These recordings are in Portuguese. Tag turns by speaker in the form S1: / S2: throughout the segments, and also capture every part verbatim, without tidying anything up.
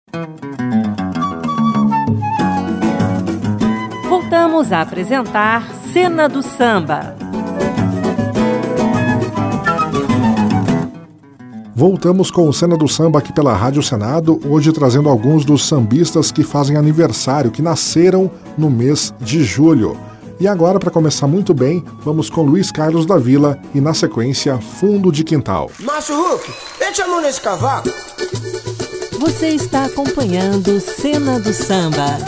S1: Voltamos a apresentar Cena do Samba.
S2: Voltamos com o Cena do Samba aqui pela Rádio Senado, hoje trazendo alguns dos sambistas que fazem aniversário, que nasceram no mês de julho. E agora, para começar muito bem, vamos com Luiz Carlos da Vila e, na sequência, Fundo de Quintal.
S3: Márcio Huck, mete a mão nesse cavaco.
S1: Você está acompanhando Cena do Samba.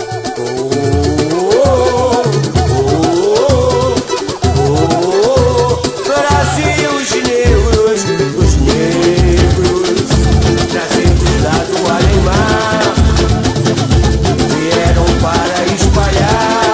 S3: Brasil, os negros, os negros, trazidos lá do além-mar, vieram para espalhar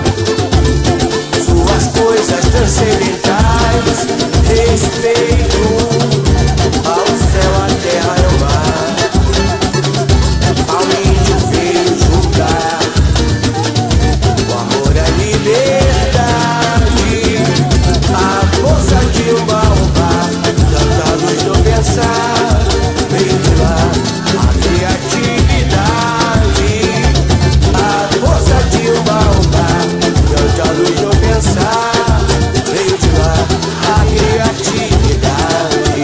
S3: suas coisas transcendentais, respeito ao céu, à terra e ao mar. Ao índio veio juntar o amor, a liberdade, a força de um baobá, tanta luz no pensar, veio de lá a criatividade, a força de um baobá, tanta luz no pensar, veio de lá a criatividade.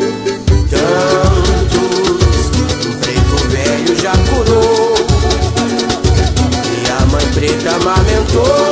S3: Tantos, um preto velho já curou e a mãe preta amamentou.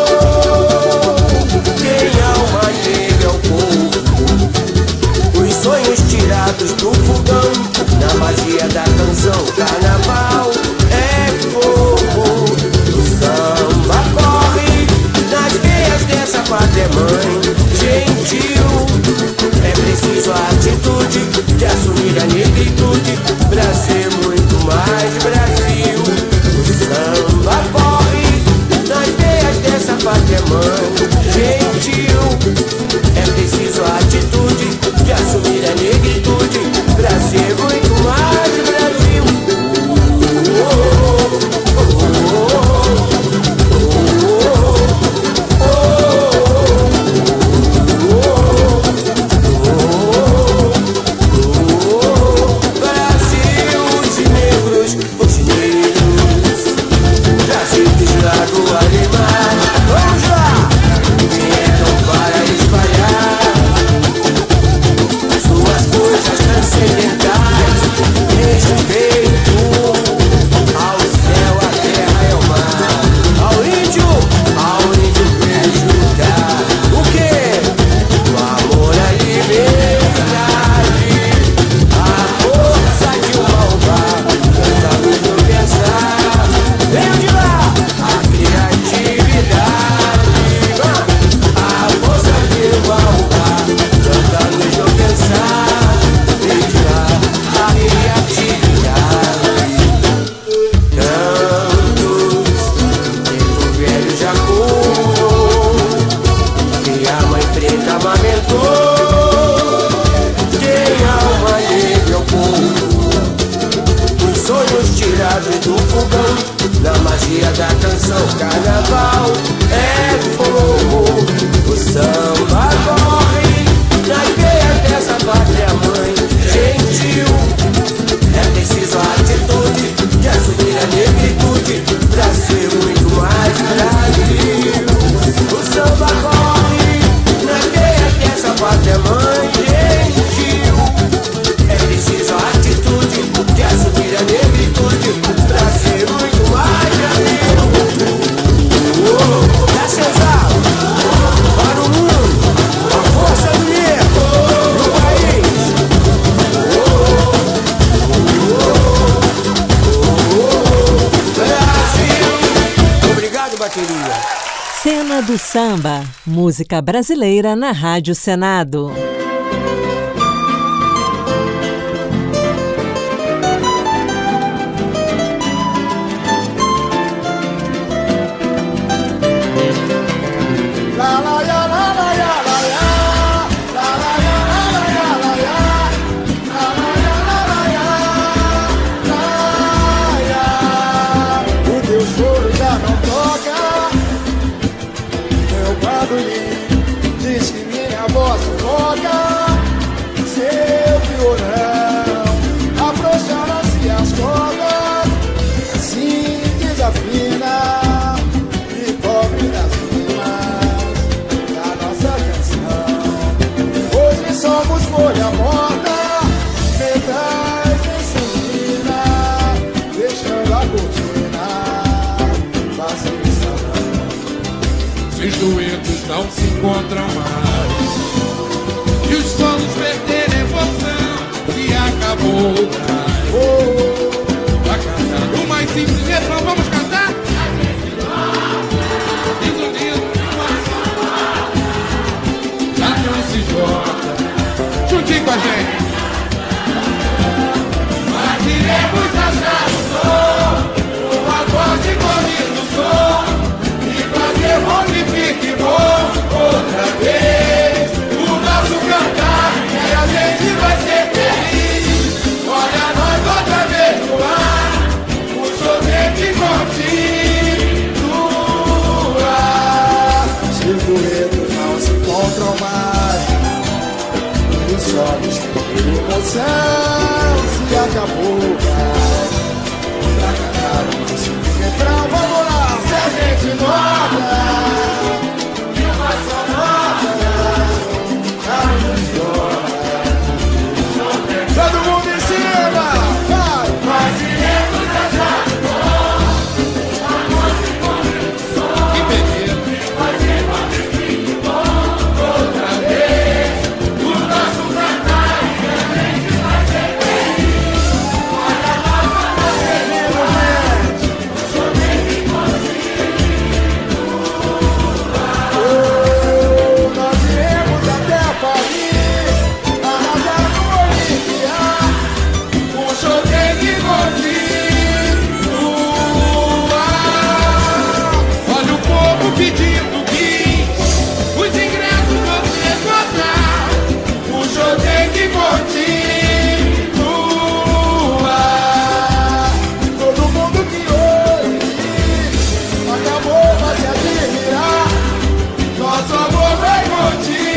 S3: Quem alma negra é o povo, os sonhos tirados do fogão, na magia da canção, carnaval é fogo. O samba corre nas veias dessa pátria mãe gentil. É preciso a atitude de assumir a negritude pra ser muito mais Brasil. O samba corre nas veias dessa pátria mãe gentil. É preciso a atitude de assumir a negritude pra ser muito mais Brasil. Oh, oh, oh, Brasil, os negros, os negros, trazidos lá do além-mar. Vamos lá! Vieram para espalhar suas coisas transcendentais, respeito ao céu, à terra e ao mar. Ao índio, ao índio prejudicar o quê? O amor, a liberdade, a força de um baobá, tanta luz no pensar, veio de lá a criatividade, a força de um baobá, tanta luz no pensar, veio de lá a criatividade. Tantos, preto velho já curou e a mãe preta amamentou. Quem alma negra é o povo, os sonhos tirados do fogão, na magia da canção, carnaval é fogo. O samba corre nas veias dessa pátria mãe gentil. É preciso a atitude de assumir a negritude pra ser muito mais Brasil. O samba corre nas veias dessa pátria mãe gentil. É preciso a atitude de assumir a negritude pra ser muito mais Brasil. Oh, dá Cesar, para o mundo, a força do negro no país. Brasil, obrigado, bateria.
S1: Cena do Samba, música brasileira na Rádio Senado.
S4: O teu choro já não toca, meu bandolim diz que minha voz sufoca.
S5: não se encontram mais. E os solos perderam emoção e acabou o gás. Oh, vai cantar o mais simples refrão, vamos cantar? Lindo, lindo, já não se joga. Juntinho com a gente. Mas iremos achar o som, o acorde correndo o som, e fazer onde fique bom outra vez. O nosso cantar e a gente vai ser feliz. Olha nós outra vez no ar, o sorvete continua.
S4: Se os duetos não se encontram mais, e os olhos perderam emoção, se acabou o gás. Pra cantar o nosso refrão, vamos lá. Se a gente nota, e uma só nota, já nos dói. Todo mundo em cima, vai! Mas iremos achar o bom, o amor se começou.
S5: Que beleza.
S4: Fazer onde fique bom outra vez. O nosso cantar e a gente vai ser feliz. Olha nós outra vez, gente. Sorvete continua. Oh, nós iremos até Paris, arrasar no Olímpia.
S5: O sorvete continua. Olha o povo pedindo bis, os ingressos você esgotar. O sorvete continua.
S4: Todo mundo que hoje acabou vai se admirar.
S5: Nosso amor vai continuar.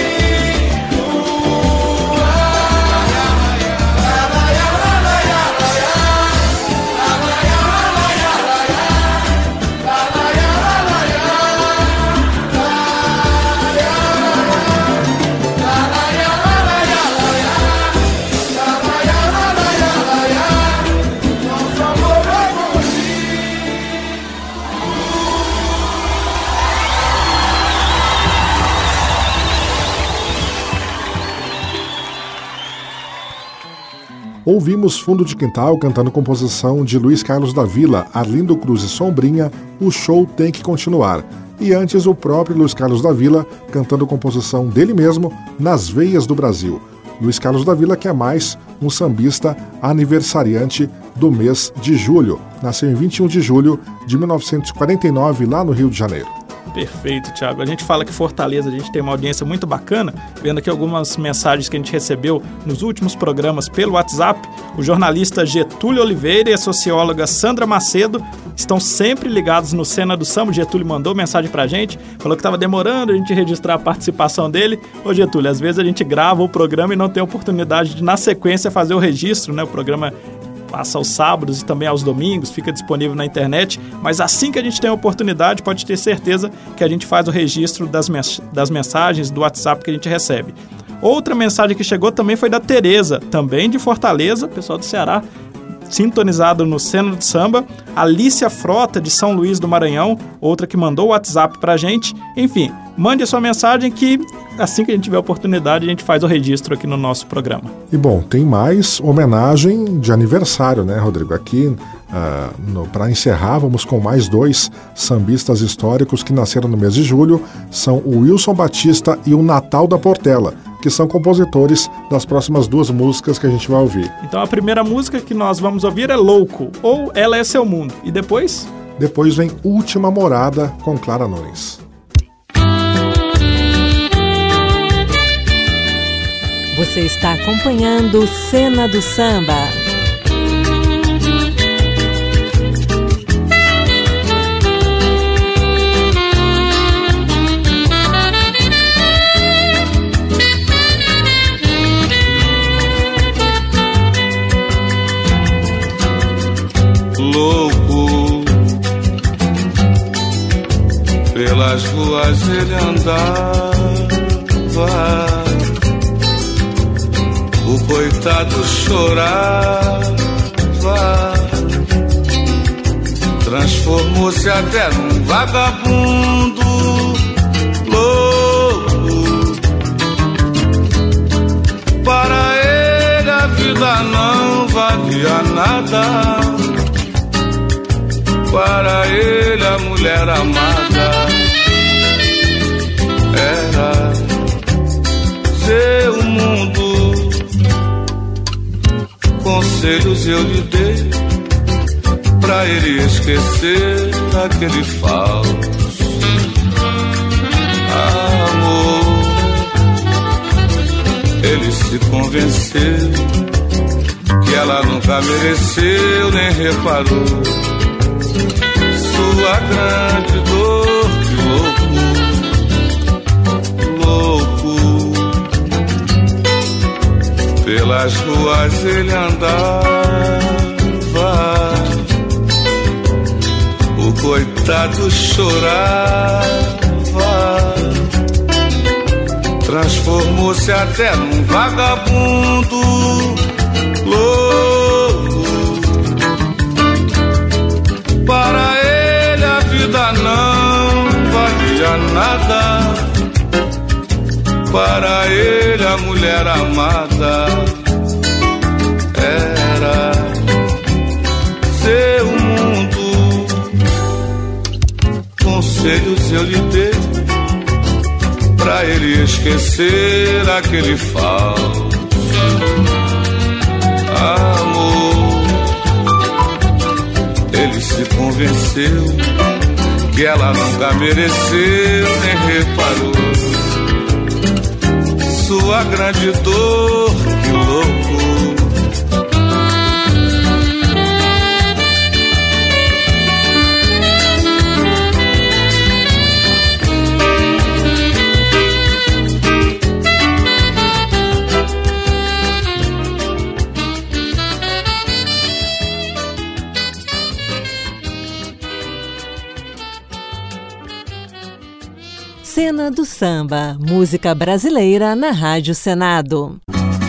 S4: Nosso amor vai
S2: Ouvimos Fundo de Quintal cantando composição de Luiz Carlos da Vila, Arlindo Cruz e Sombrinha, O Show Tem Que Continuar. E antes o próprio Luiz Carlos da Vila cantando composição dele mesmo, Nas Veias do Brasil. Luiz Carlos da Vila, que é mais um sambista aniversariante do mês de julho. Nasceu em vinte e um de julho de mil novecentos e quarenta e nove, lá no Rio de Janeiro.
S6: Perfeito, Thiago. A gente fala que Fortaleza, a gente tem uma audiência muito bacana, vendo aqui algumas mensagens que a gente recebeu nos últimos programas pelo WhatsApp. O jornalista Getúlio Oliveira e a socióloga Sandra Macedo estão sempre ligados no Cena do Samba. O Getúlio mandou mensagem pra gente, falou que estava demorando a gente registrar a participação dele. Ô Getúlio, às vezes a gente grava o programa e não tem oportunidade de, na sequência, fazer o registro, né? O programa passa aos sábados e também aos domingos, fica disponível na internet, mas assim que a gente tem a oportunidade, pode ter certeza que a gente faz o registro das, mens- das mensagens do WhatsApp que a gente recebe. Outra mensagem que chegou também foi da Tereza, também de Fortaleza, pessoal do Ceará, sintonizado no Cena do Samba. Alícia Frota, de São Luís do Maranhão, outra que mandou o WhatsApp pra gente. Enfim, mande a sua mensagem que assim que a gente tiver a oportunidade, a gente faz o registro aqui no nosso programa.
S2: E bom, tem mais homenagem de aniversário, né, Rodrigo? Aqui, uh, para encerrar, vamos com mais dois sambistas históricos que nasceram no mês de julho. São o Wilson Batista e o Natal da Portela, que são compositores das próximas duas músicas que a gente vai ouvir.
S6: Então a primeira música que nós vamos ouvir é Louco, ou Ela é Seu Mundo. E depois?
S2: Depois vem Última Morada, com Clara Nunes.
S1: Você está acompanhando Cena do Samba.
S7: Louco, pelas ruas ele andava, o coitado chorava, transformou-se até num vagabundo. Louco, valia nada. Para ele a mulher amada era seu mundo. Conselhos eu lhe dei pra ele esquecer aquele falso amor. Ele se convenceu que ela nunca mereceu nem reparou sua grande dor. Que louco, louco. Pelas ruas ele andava, o coitado chorava, transformou-se até num vagabundo louco. Para ele a vida não valia nada. Para ele a mulher amada era seu mundo. Conselhos eu lhe dei pra ele esquecer aquele falso amor. Ele se convenceu que ela nunca mereceu nem reparou sua grande dor. Que louco.
S1: Cena do Samba, música brasileira na Rádio Senado.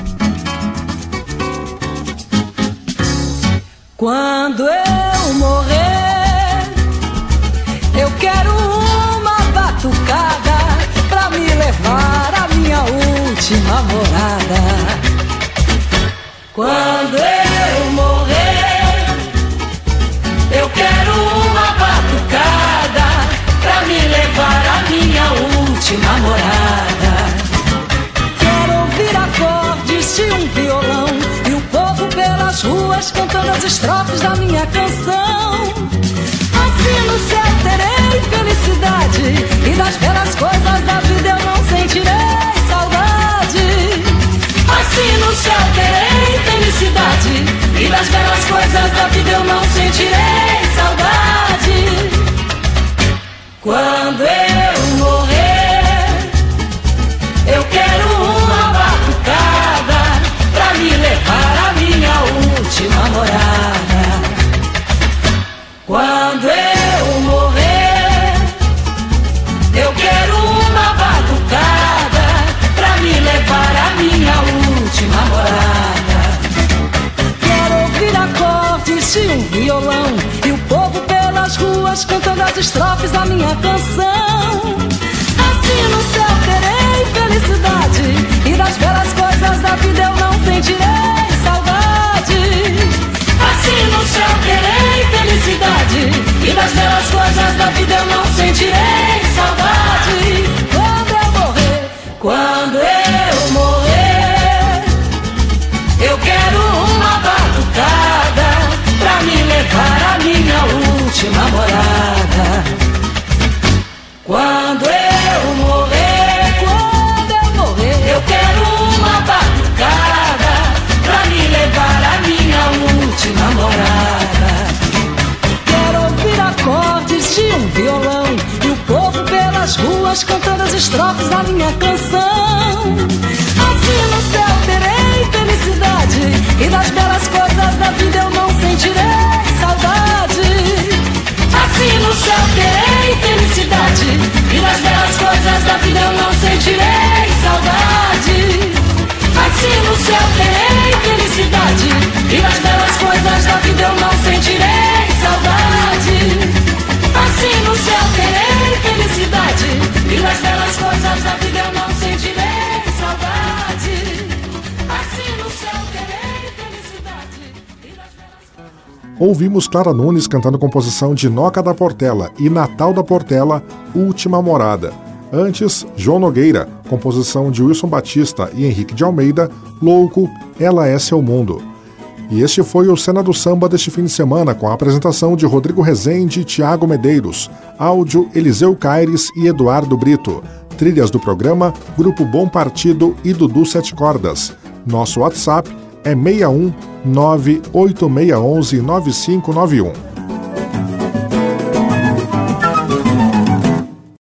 S8: Quando eu morrer, eu quero uma batucada pra me levar à minha última morada. Quando eu morrer, eu quero uma batucada pra me levar à minha última morada. Quero ouvir acordes de um violão e o povo pelas ruas cantando as estrofes da minha canção. Assim no céu terei felicidade e das belas coisas da vida eu não sentirei saudade. Assim no céu terei felicidade e das belas coisas da vida eu não sentirei saudade. Quando eu morrer, eu quero uma batucada pra me levar à minha última morada. Quando eu morrer, eu quero uma batucada pra me levar à minha última morada. Quero ouvir acordes de um violão e o povo pelas ruas cantando as estrofes da minha canção. Assim no céu terei felicidade e das belas coisas da vida eu não sentirei saudade. Assim no céu terei felicidade e das belas coisas da vida eu não sentirei saudade. Quando eu morrer, quando eu morrer, eu quero uma batucada pra me levar à minha última morada. Quando eu morrer, quando eu morrer, eu quero uma batucada pra me levar à minha última morada. Quero ouvir acordes de um violão e o povo pelas ruas cantando as estrofes da minha canção. Assim no céu terei felicidade e das belas coisas da vida eu não sentirei saudade. Assim no céu terei felicidade e das belas coisas da vida eu não sentirei saudade. Assim no céu terei felicidade e das belas coisas da vida eu não sentirei saudade. Assim no céu terei felicidade e das belas coisas da vida eu não sentirei
S2: Ouvimos Clara Nunes cantando composição de Noca da Portela e Natal da Portela, Última Morada. Antes, João Nogueira, composição de Wilson Batista e Henrique de Almeida, Louco, Ela é Seu Mundo. E este foi o Cena do Samba deste fim de semana, com a apresentação de Rodrigo Rezende e Tiago Medeiros, áudio Eliseu Caires e Eduardo Brito, trilhas do programa Grupo Bom Partido e Dudu Sete Cordas. Nosso WhatsApp é seis um nove oito seis um um nove cinco nove um.